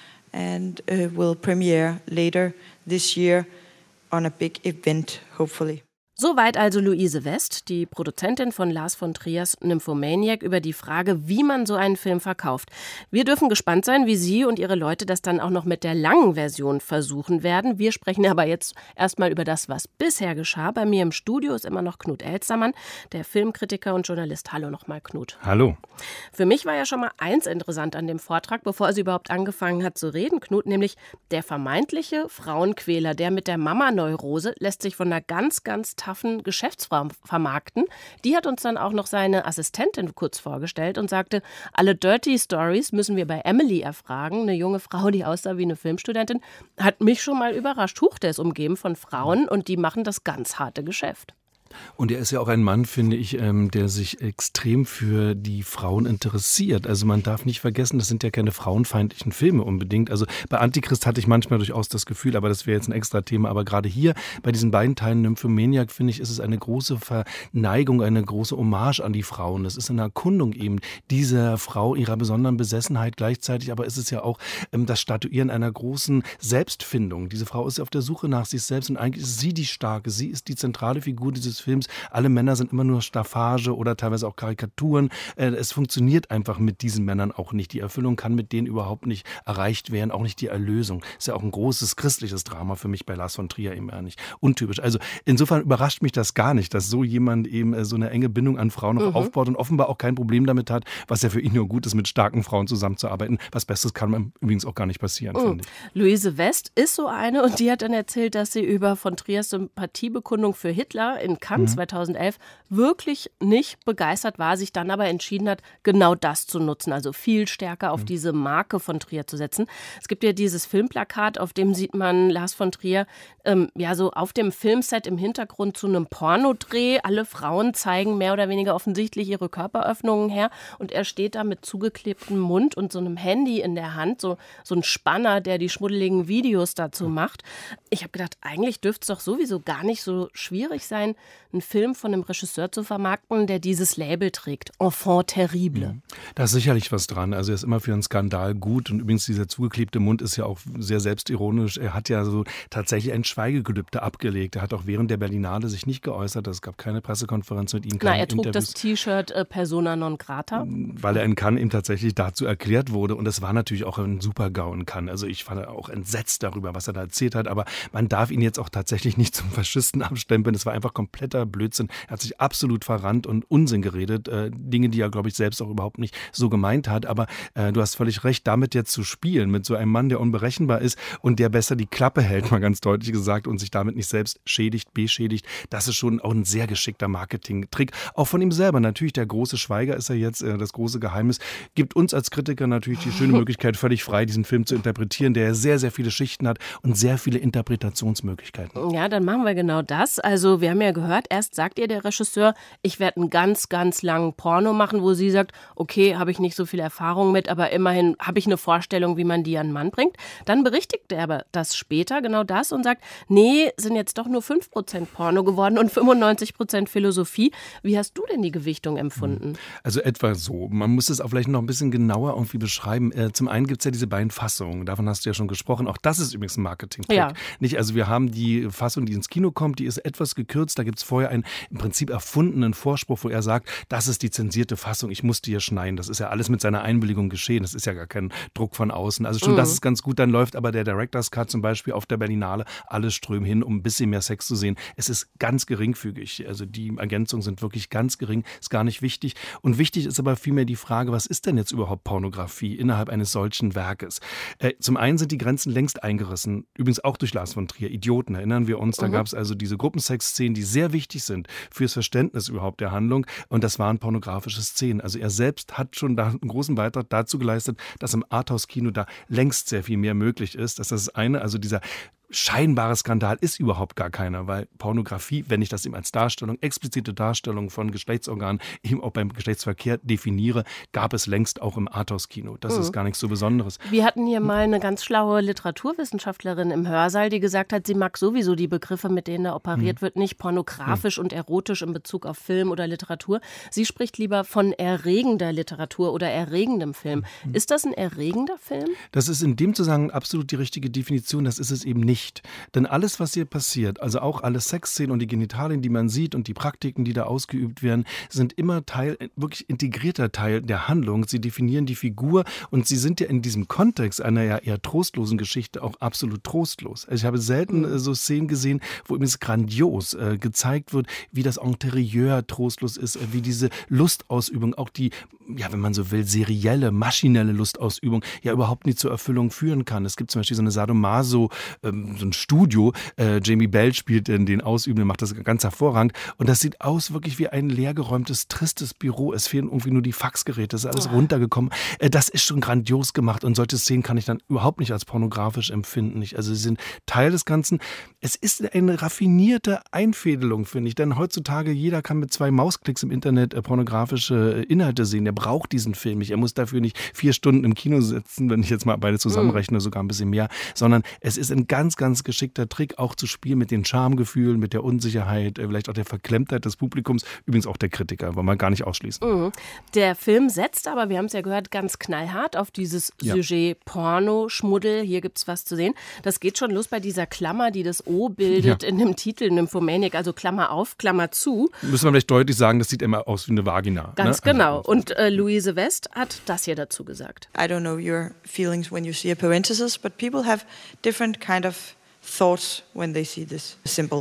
Speaker 3: and will premiere later this year on a big event, hopefully.
Speaker 2: Soweit also Louise West, die Produzentin von Lars von Triers Nymphomaniac, über die Frage, wie man so einen Film verkauft. Wir dürfen gespannt sein, wie Sie und Ihre Leute das dann auch noch mit der langen Version versuchen werden. Wir sprechen aber jetzt erstmal über das, was bisher geschah. Bei mir im Studio ist immer noch Knut Elstermann, der Filmkritiker und Journalist. Hallo nochmal, Knut.
Speaker 5: Hallo.
Speaker 2: Für mich war ja schon mal eins interessant an dem Vortrag, bevor sie überhaupt angefangen hat zu reden, Knut, nämlich der vermeintliche Frauenquäler, der mit der Mama-Neurose lässt sich von einer ganz, ganz taffen Geschäftsfrau vermarkten. Die hat uns dann auch noch seine Assistentin kurz vorgestellt und sagte, alle Dirty Stories müssen wir bei Emily erfragen. Eine junge Frau, die aussah wie eine Filmstudentin, hat mich schon mal überrascht. Huch, der ist umgeben von Frauen und die machen das ganz harte Geschäft.
Speaker 5: Und er ist ja auch ein Mann, finde ich, der sich extrem für die Frauen interessiert. Also man darf nicht vergessen, das sind ja keine frauenfeindlichen Filme unbedingt. Also bei Antichrist hatte ich manchmal durchaus das Gefühl, aber das wäre jetzt ein extra Thema. Aber gerade hier bei diesen beiden Teilen Nymphomaniac, finde ich, ist es eine große Verneigung, eine große Hommage an die Frauen. Das ist eine Erkundung eben dieser Frau, ihrer besonderen Besessenheit gleichzeitig. Aber es ist ja auch das Statuieren einer großen Selbstfindung. Diese Frau ist auf der Suche nach sich selbst und eigentlich ist sie die Starke. Sie ist die zentrale Figur dieses Films. Alle Männer sind immer nur Staffage oder teilweise auch Karikaturen. Es funktioniert einfach mit diesen Männern auch nicht. Die Erfüllung kann mit denen überhaupt nicht erreicht werden, auch nicht die Erlösung. Ist ja auch ein großes christliches Drama für mich bei Lars von Trier eben eher nicht. Untypisch. Also insofern überrascht mich das gar nicht, dass so jemand eben so eine enge Bindung an Frauen noch aufbaut und offenbar auch kein Problem damit hat, was ja für ihn nur gut ist, mit starken Frauen zusammenzuarbeiten. Was Besseres kann man übrigens auch gar nicht passieren, finde ich.
Speaker 2: Luise West ist so eine und die hat dann erzählt, dass sie über von Triers Sympathiebekundung für Hitler in Cannes 2011 wirklich nicht begeistert war, sich dann aber entschieden hat, genau das zu nutzen, also viel stärker auf diese Marke von Trier zu setzen. Es gibt ja dieses Filmplakat, auf dem sieht man Lars von Trier so auf dem Filmset im Hintergrund zu einem Pornodreh. Alle Frauen zeigen mehr oder weniger offensichtlich ihre Körperöffnungen her und er steht da mit zugeklebtem Mund und so einem Handy in der Hand, so ein Spanner, der die schmuddeligen Videos dazu macht. Ich habe gedacht, eigentlich dürfte es doch sowieso gar nicht so schwierig sein, einen Film von einem Regisseur zu vermarkten, der dieses Label trägt. Enfant terrible.
Speaker 5: Da ist sicherlich was dran. Also er ist immer für einen Skandal gut. Und übrigens dieser zugeklebte Mund ist ja auch sehr selbstironisch. Er hat ja so tatsächlich ein Schweigegelübde abgelegt. Er hat auch während der Berlinale sich nicht geäußert. Es gab keine Pressekonferenz mit ihm.
Speaker 2: Er trug das T-Shirt Persona non grata.
Speaker 5: Weil er in Cannes eben tatsächlich dazu erklärt wurde. Und es war natürlich auch ein Super-GAU in Cannes. Also ich war auch entsetzt darüber, was er da erzählt hat. Aber man darf ihn jetzt auch tatsächlich nicht zum Faschisten abstempeln. Es war einfach kompletter Blödsinn. Er hat sich absolut verrannt und Unsinn geredet. Dinge, die er, glaube ich, selbst auch überhaupt nicht so gemeint hat. Aber du hast völlig recht, damit jetzt zu spielen, mit so einem Mann, der unberechenbar ist und der besser die Klappe hält, mal ganz deutlich gesagt, und sich damit nicht selbst schädigt, beschädigt, das ist schon auch ein sehr geschickter Marketing-Trick. Auch von ihm selber. Natürlich, der große Schweiger ist er jetzt, das große Geheimnis. Gibt uns als Kritiker natürlich die schöne Möglichkeit, völlig frei diesen Film zu interpretieren, der sehr, sehr viele Schichten hat und sehr viele Interpretationsmöglichkeiten.
Speaker 2: Ja, dann machen wir genau das. Also wir haben ja gehört, erst sagt ihr der Regisseur, ich werde einen ganz, ganz langen Porno machen, wo sie sagt, okay, habe ich nicht so viel Erfahrung mit, aber immerhin habe ich eine Vorstellung, wie man die an den Mann bringt. Dann berichtigt er aber das später, genau das, und sagt, nee, sind jetzt doch nur 5% Porno geworden und 95% Philosophie. Wie hast du denn die Gewichtung empfunden?
Speaker 5: Also etwa so. Man muss es auch vielleicht noch ein bisschen genauer irgendwie beschreiben. Zum einen gibt es ja diese beiden Fassungen, davon hast du ja schon gesprochen. Auch das ist übrigens ein Marketing-Trick.
Speaker 2: Ja.
Speaker 5: Also wir haben die Fassung, die ins Kino kommt, die ist etwas gekürzt, da gibt es vorher einen im Prinzip erfundenen Vorspruch, wo er sagt, das ist die zensierte Fassung, ich musste hier schneiden. Das ist ja alles mit seiner Einwilligung geschehen. Das ist ja gar kein Druck von außen. Also schon das ist ganz gut. Dann läuft aber der Director's Cut zum Beispiel auf der Berlinale, alle strömen hin, um ein bisschen mehr Sex zu sehen. Es ist ganz geringfügig. Also die Ergänzungen sind wirklich ganz gering, ist gar nicht wichtig. Und wichtig ist aber vielmehr die Frage, was ist denn jetzt überhaupt Pornografie innerhalb eines solchen Werkes? Zum einen sind die Grenzen längst eingerissen, übrigens auch durch Lars von Trier. Idioten, erinnern wir uns, da gab es also diese Gruppensex-Szenen, die sehr wichtig sind fürs Verständnis überhaupt der Handlung, und das waren pornografische Szenen. Also er selbst hat schon da einen großen Beitrag dazu geleistet, dass im Arthouse-Kino da längst sehr viel mehr möglich ist. Das ist das eine, also dieser scheinbare Skandal ist überhaupt gar keiner, weil Pornografie, wenn ich das eben als Darstellung, explizite Darstellung von Geschlechtsorganen, eben auch beim Geschlechtsverkehr definiere, gab es längst auch im Arthouse-Kino. Das ist gar nichts so Besonderes.
Speaker 2: Wir hatten hier mal eine ganz schlaue Literaturwissenschaftlerin im Hörsaal, die gesagt hat, sie mag sowieso die Begriffe, mit denen da operiert wird, nicht pornografisch und erotisch in Bezug auf Film oder Literatur. Sie spricht lieber von erregender Literatur oder erregendem Film. Ist das ein erregender Film?
Speaker 5: Das ist in dem Zusammenhang absolut die richtige Definition. Das ist es eben nicht. Denn alles, was hier passiert, also auch alle Sexszenen und die Genitalien, die man sieht und die Praktiken, die da ausgeübt werden, sind immer wirklich integrierter Teil der Handlung. Sie definieren die Figur und sie sind ja in diesem Kontext einer ja eher trostlosen Geschichte auch absolut trostlos. Also ich habe selten so Szenen gesehen, wo eben es grandios gezeigt wird, wie das Interieur trostlos ist, wie diese Lustausübung, auch die, ja, wenn man so will, serielle, maschinelle Lustausübung ja überhaupt nie zur Erfüllung führen kann. Es gibt zum Beispiel so eine Sadomaso, so ein Studio. Jamie Bell spielt den Ausübenden, macht das ganz hervorragend. Und das sieht aus wirklich wie ein leergeräumtes, tristes Büro. Es fehlen irgendwie nur die Faxgeräte, das ist alles runtergekommen. Das ist schon grandios gemacht. Und solche Szenen kann ich dann überhaupt nicht als pornografisch empfinden. Also sie sind Teil des Ganzen. Es ist eine raffinierte Einfädelung, finde ich. Denn heutzutage, jeder kann mit 2 Mausklicks im Internet pornografische Inhalte sehen. Der braucht diesen Film nicht. Er muss dafür nicht 4 Stunden im Kino sitzen, wenn ich jetzt mal beide zusammenrechne, sogar ein bisschen mehr. Sondern es ist ein ganz, ganz geschickter Trick, auch zu spielen mit den Schamgefühlen, mit der Unsicherheit, vielleicht auch der Verklemmtheit des Publikums, übrigens auch der Kritiker, wollen wir gar nicht ausschließen.
Speaker 2: Der Film setzt aber, wir haben es ja gehört, ganz knallhart auf dieses Sujet Porno, Schmuddel, hier gibt es was zu sehen. Das geht schon los bei dieser Klammer, die das O bildet in dem Titel Nymphomaniac, also Klammer auf, Klammer zu.
Speaker 5: Müssen wir vielleicht deutlich sagen, das sieht immer aus wie eine Vagina.
Speaker 2: Ganz genau. Und Louise West hat das hier dazu gesagt.
Speaker 3: I don't know your feelings when you see a parenthesis, but people have different kind of thoughts when they see this symbol.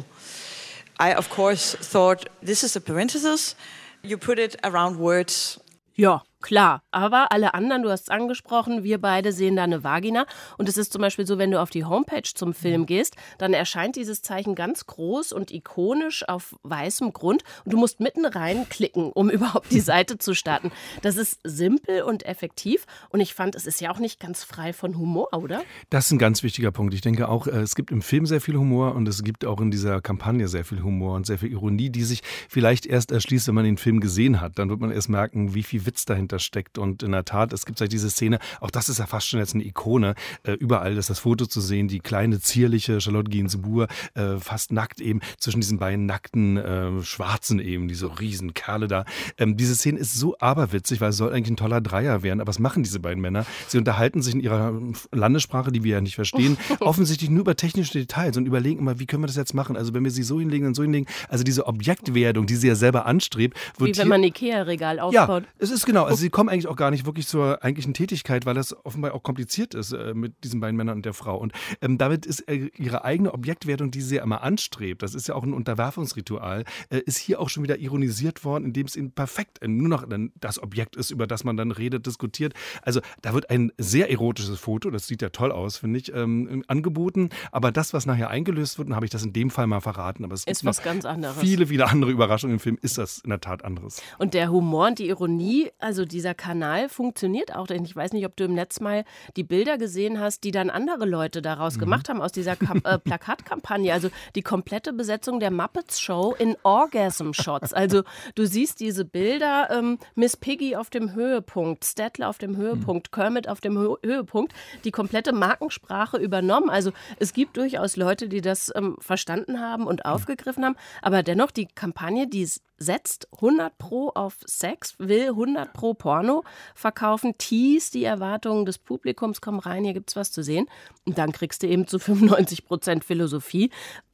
Speaker 3: I, of course, thought, this is a parenthesis. You put it around words.
Speaker 2: Ja, klar. Aber alle anderen, du hast es angesprochen, wir beide sehen da eine Vagina. Und es ist zum Beispiel so, wenn du auf die Homepage zum Film gehst, dann erscheint dieses Zeichen ganz groß und ikonisch auf weißem Grund. Und du musst mitten reinklicken, um überhaupt die Seite zu starten. Das ist simpel und effektiv. Und ich fand, es ist ja auch nicht ganz frei von Humor, oder?
Speaker 5: Das ist ein ganz wichtiger Punkt. Ich denke auch, es gibt im Film sehr viel Humor und es gibt auch in dieser Kampagne sehr viel Humor und sehr viel Ironie, die sich vielleicht erst erschließt, wenn man den Film gesehen hat. Dann wird man erst merken, wie viel Witz dahinter steckt. Und in der Tat, es gibt halt diese Szene, auch das ist ja fast schon jetzt eine Ikone, überall ist das Foto zu sehen, die kleine, zierliche Charlotte Gainsbourg, fast nackt eben, zwischen diesen beiden nackten Schwarzen eben, diese riesen Kerle da. Diese Szene ist so aberwitzig, weil es soll eigentlich ein toller Dreier werden, aber was machen diese beiden Männer? Sie unterhalten sich in ihrer Landessprache, die wir ja nicht verstehen, offensichtlich nur über technische Details und überlegen immer, wie können wir das jetzt machen? Also wenn wir sie so hinlegen und so hinlegen, also diese Objektwerdung, die sie ja selber anstrebt, wird
Speaker 2: wie wenn man ein Ikea-Regal aufbaut.
Speaker 5: Ja, es ist genau, also sie kommen eigentlich auch gar nicht wirklich zur eigentlichen Tätigkeit, weil das offenbar auch kompliziert ist mit diesen beiden Männern und der Frau. Und damit ist ihre eigene Objektwertung, die sie ja immer anstrebt, das ist ja auch ein Unterwerfungsritual, ist hier auch schon wieder ironisiert worden, indem es eben perfekt nur noch das Objekt ist, über das man dann redet, diskutiert. Also da wird ein sehr erotisches Foto, das sieht ja toll aus, finde ich, angeboten. Aber das, was nachher eingelöst wird, dann habe ich das in dem Fall mal verraten. Aber es
Speaker 2: ist was ganz anderes.
Speaker 5: Viele, viele andere Überraschungen im Film, ist das in der Tat anderes.
Speaker 2: Und der Humor und die Ironie, also dieser Kanal funktioniert auch. Denn ich weiß nicht, ob du im Netz mal die Bilder gesehen hast, die dann andere Leute daraus gemacht haben, aus dieser Plakatkampagne. Also die komplette Besetzung der Muppets Show in Orgasm-Shots. Also du siehst diese Bilder, Miss Piggy auf dem Höhepunkt, Statler auf dem Höhepunkt, Kermit auf dem Höhepunkt, die komplette Markensprache übernommen. Also es gibt durchaus Leute, die das verstanden haben und aufgegriffen haben. Aber dennoch, die Kampagne, die setzt 100% auf Sex, will 100% Porno verkaufen, teast die Erwartungen des Publikums, komm rein, hier gibt's was zu sehen. Und dann kriegst du eben zu 95% Philosophie.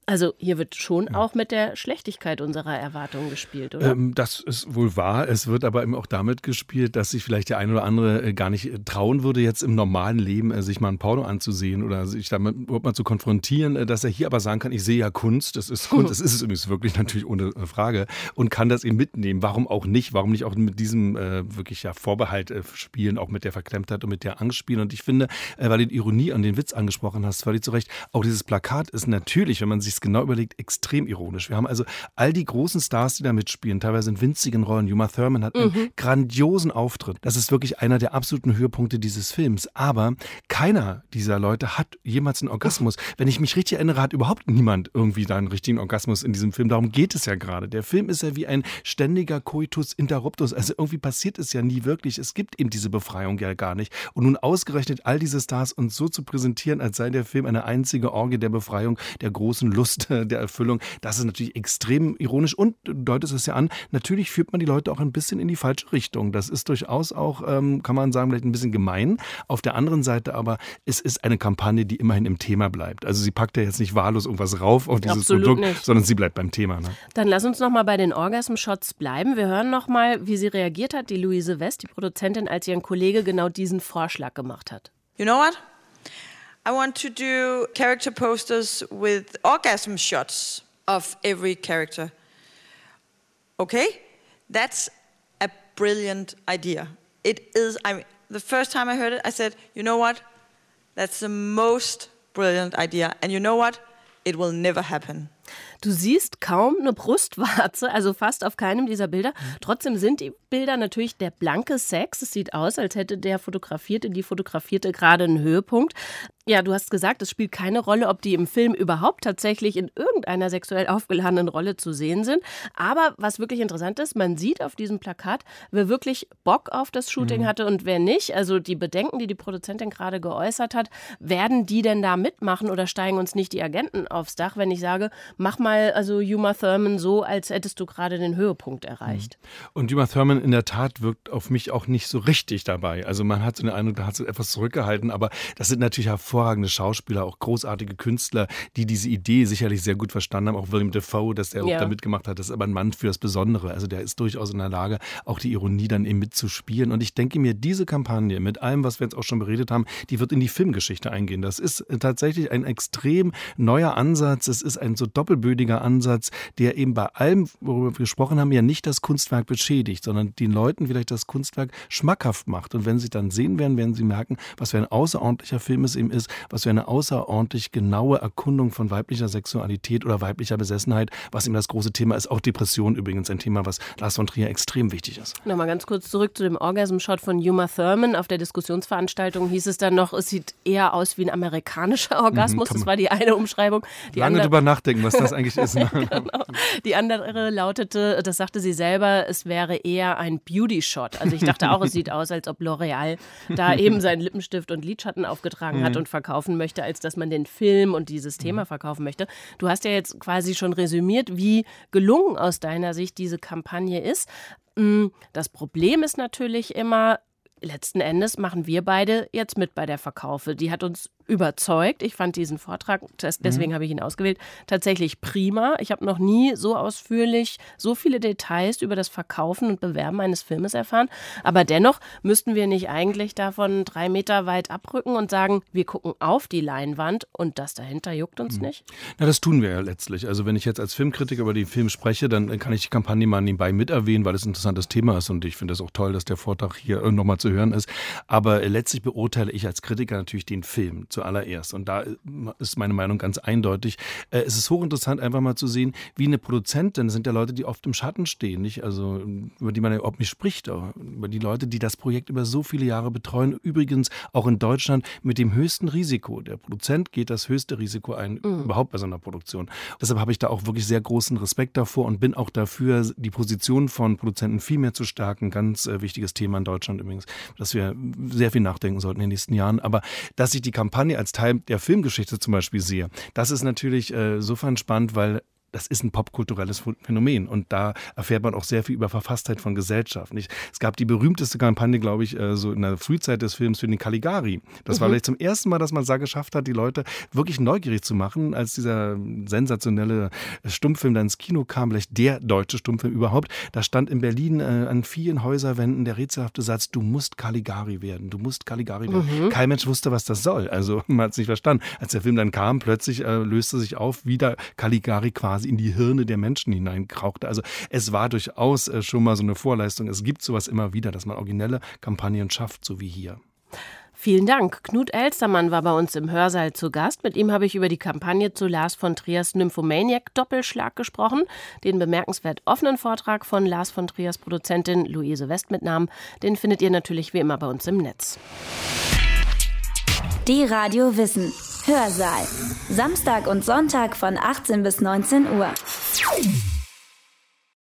Speaker 2: Also hier wird schon auch mit der Schlechtigkeit unserer Erwartungen gespielt, oder?
Speaker 5: Das ist wohl wahr. Es wird aber eben auch damit gespielt, dass sich vielleicht der eine oder andere gar nicht trauen würde, jetzt im normalen Leben sich mal ein Porno anzusehen oder sich damit überhaupt mal zu konfrontieren, dass er hier aber sagen kann, ich sehe ja Kunst, das ist Kunst, das ist es übrigens wirklich natürlich ohne Frage und kann das eben mitnehmen. Warum auch nicht? Warum nicht auch mit diesem wirklich Vorbehalt spielen, auch mit der Verklemmtheit und mit der Angst spielen? Und ich finde, weil du die Ironie an den Witz angesprochen hast, völlig zu Recht, auch dieses Plakat ist natürlich, wenn man sich genau überlegt, extrem ironisch. Wir haben also all die großen Stars, die da mitspielen, teilweise in winzigen Rollen. Uma Thurman hat einen grandiosen Auftritt. Das ist wirklich einer der absoluten Höhepunkte dieses Films. Aber keiner dieser Leute hat jemals einen Orgasmus. Wenn ich mich richtig erinnere, hat überhaupt niemand irgendwie da einen richtigen Orgasmus in diesem Film. Darum geht es ja gerade. Der Film ist ja wie ein ständiger Coitus interruptus. Also irgendwie passiert es ja nie wirklich. Es gibt eben diese Befreiung ja gar nicht. Und nun ausgerechnet all diese Stars uns so zu präsentieren, als sei der Film eine einzige Orgie der Befreiung, der großen Lust, der Erfüllung, das ist natürlich extrem ironisch und du deutest es ja an, natürlich führt man die Leute auch ein bisschen in die falsche Richtung. Das ist durchaus auch, kann man sagen, vielleicht ein bisschen gemein. Auf der anderen Seite aber, es ist eine Kampagne, die immerhin im Thema bleibt. Also sie packt ja jetzt nicht wahllos irgendwas rauf auf dieses
Speaker 2: Absolut
Speaker 5: Produkt,
Speaker 2: nicht.
Speaker 5: sondern sie bleibt beim Thema. Ne?
Speaker 2: Dann lass uns noch mal bei den Orgasm-Shots bleiben. Wir hören noch mal, wie sie reagiert hat, die Louise West, die Produzentin, als ihr Kollege genau diesen Vorschlag gemacht hat.
Speaker 3: You know what? I want to do character posters with orgasm shots of every character. Okay? That's a brilliant idea. It is, the first time I heard it, I said, you know what? That's the most brilliant idea. And you know what? It will never happen.
Speaker 2: Du siehst kaum eine Brustwarze, also fast auf keinem dieser Bilder. Trotzdem sind die Bilder natürlich der blanke Sex. Es sieht aus, als hätte der Fotografierte, die Fotografierte gerade einen Höhepunkt. Ja, du hast gesagt, es spielt keine Rolle, ob die im Film überhaupt tatsächlich in irgendeiner sexuell aufgeladenen Rolle zu sehen sind. Aber was wirklich interessant ist, man sieht auf diesem Plakat, wer wirklich Bock auf das Shooting hatte und wer nicht. Also die Bedenken, die die Produzentin gerade geäußert hat, werden die denn da mitmachen oder steigen uns nicht die Agenten aufs Dach, wenn ich sage, mach mal also Uma Thurman so, als hättest du gerade den Höhepunkt erreicht.
Speaker 5: Und Uma Thurman in der Tat wirkt auf mich auch nicht so richtig dabei. Also man hat so den Eindruck, da hat sie etwas zurückgehalten, aber das sind natürlich hervorragende Schauspieler, auch großartige Künstler, die diese Idee sicherlich sehr gut verstanden haben. Auch William Dafoe, dass der auch da mitgemacht hat, das ist aber ein Mann für das Besondere. Also der ist durchaus in der Lage, auch die Ironie dann eben mitzuspielen. Und ich denke mir, diese Kampagne mit allem, was wir jetzt auch schon beredet haben, die wird in die Filmgeschichte eingehen. Das ist tatsächlich ein extrem neuer Ansatz. Es ist ein so doppelbödiger Ansatz, der eben bei allem, worüber wir gesprochen haben, ja nicht das Kunstwerk beschädigt, sondern den Leuten vielleicht das Kunstwerk schmackhaft macht. Und wenn sie dann sehen werden, werden sie merken, was für ein außerordentlicher Film es eben ist, was für eine außerordentlich genaue Erkundung von weiblicher Sexualität oder weiblicher Besessenheit, was eben das große Thema ist. Auch Depression übrigens ein Thema, was Lars von Trier extrem wichtig ist.
Speaker 2: Nochmal ganz kurz zurück zu dem Orgasm-Shot von Uma Thurman. Auf der Diskussionsveranstaltung hieß es dann noch, es sieht eher aus wie ein amerikanischer Orgasmus. Das war die eine Umschreibung.
Speaker 5: Lange drüber nachdenken, was das eigentlich ist. Ne?
Speaker 2: Genau. Die andere lautete, das sagte sie selber, es wäre eher ein Beauty-Shot. Also ich dachte auch, es sieht aus, als ob L'Oreal da eben seinen Lippenstift und Lidschatten aufgetragen hat und verkaufen möchte, als dass man den Film und dieses Thema verkaufen möchte. Du hast ja jetzt quasi schon resümiert, wie gelungen aus deiner Sicht diese Kampagne ist. Das Problem ist natürlich immer, letzten Endes machen wir beide jetzt mit bei der Verkaufe. Die hat uns überzeugt. Ich fand diesen Vortrag, deswegen habe ich ihn ausgewählt, tatsächlich prima. Ich habe noch nie so ausführlich so viele Details über das Verkaufen und Bewerben eines Filmes erfahren. Aber dennoch müssten wir nicht eigentlich davon 3 Meter weit abrücken und sagen, wir gucken auf die Leinwand und das dahinter juckt uns nicht?
Speaker 5: Na, das tun wir ja letztlich. Also wenn ich jetzt als Filmkritiker über den Film spreche, dann kann ich die Kampagne mal nebenbei mit erwähnen, weil es ein interessantes Thema ist und ich finde es auch toll, dass der Vortrag hier nochmal zu hören ist. Aber letztlich beurteile ich als Kritiker natürlich den Film zuallererst. Und da ist meine Meinung ganz eindeutig. Es ist hochinteressant, einfach mal zu sehen, wie eine Produzentin, das sind ja Leute, die oft im Schatten stehen, nicht? Also über die man ja überhaupt nicht spricht, über die Leute, die das Projekt über so viele Jahre betreuen. Übrigens auch in Deutschland mit dem höchsten Risiko. Der Produzent geht das höchste Risiko ein, überhaupt bei so einer Produktion. Deshalb habe ich da auch wirklich sehr großen Respekt davor und bin auch dafür, die Position von Produzenten viel mehr zu stärken. Ganz wichtiges Thema in Deutschland übrigens, dass wir sehr viel nachdenken sollten in den nächsten Jahren. Aber dass ich die Kampagne als Teil der Filmgeschichte zum Beispiel sehe, das ist natürlich insofern spannend, weil das ist ein popkulturelles Phänomen und da erfährt man auch sehr viel über Verfasstheit von Gesellschaft. Es gab die berühmteste Kampagne, glaube ich, so in der Frühzeit des Films für den Caligari. Das war vielleicht zum ersten Mal, dass man es da geschafft hat, die Leute wirklich neugierig zu machen, als dieser sensationelle Stummfilm dann ins Kino kam, vielleicht der deutsche Stummfilm überhaupt. Da stand in Berlin an vielen Häuserwänden der rätselhafte Satz, du musst Caligari werden, du musst Caligari werden. Kein Mensch wusste, was das soll. Also man hat es nicht verstanden. Als der Film dann kam, plötzlich löste sich auf, wie der Caligari quasi in die Hirne der Menschen hineinkrauchte. Also es war durchaus schon mal so eine Vorleistung. Es gibt sowas immer wieder, dass man originelle Kampagnen schafft, so wie hier.
Speaker 2: Vielen Dank. Knut Elstermann war bei uns im Hörsaal zu Gast. Mit ihm habe ich über die Kampagne zu Lars von Triers Nymphomaniac Doppelschlag gesprochen. Den bemerkenswert offenen Vortrag von Lars von Triers Produzentin Luise West mit Namen, den findet ihr natürlich wie immer bei uns im Netz.
Speaker 1: Die Radio Wissen. Hörsaal. Samstag und Sonntag von 18 bis 19 Uhr.